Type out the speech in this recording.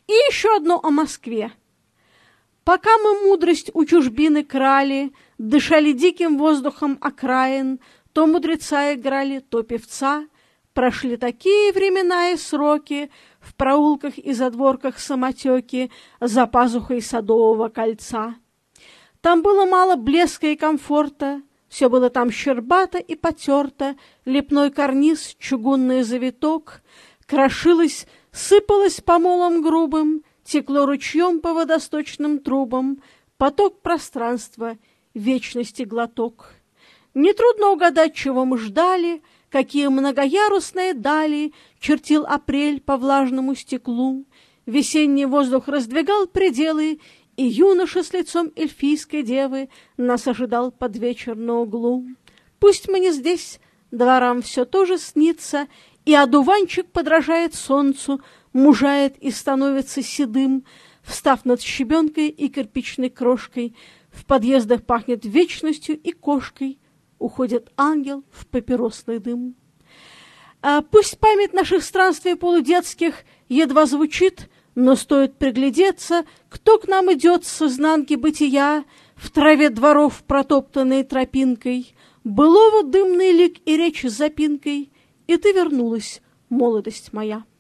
И еще одно о Москве. Пока мы мудрость у чужбины крали, дышали диким воздухом окраин, то мудреца играли, то певца, прошли такие времена и сроки, в проулках и задворках самотеки, за пазухой Садового кольца. Там было мало блеска и комфорта, все было там щербато и потерто, лепной карниз, чугунный завиток, крошилось, сыпалось помолом грубым, текло ручьем по водосточным трубам, поток пространства, вечности глоток. Нетрудно угадать, чего мы ждали, какие многоярусные дали чертил апрель по влажному стеклу. Весенний воздух раздвигал пределы, и юноша с лицом эльфийской девы нас ожидал под вечер на углу. Пусть мы не здесь, дворам все тоже снится, и одуванчик подражает солнцу, мужает и становится седым, встав над щебенкой и кирпичной крошкой. В подъездах пахнет вечностью и кошкой, уходит ангел в папиросный дым. Пусть память наших странствий полудетских едва звучит, но стоит приглядеться, кто к нам идет с изнанки бытия, в траве дворов, протоптанной тропинкой, былого дымный лик и речь с запинкой, и ты вернулась, молодость моя.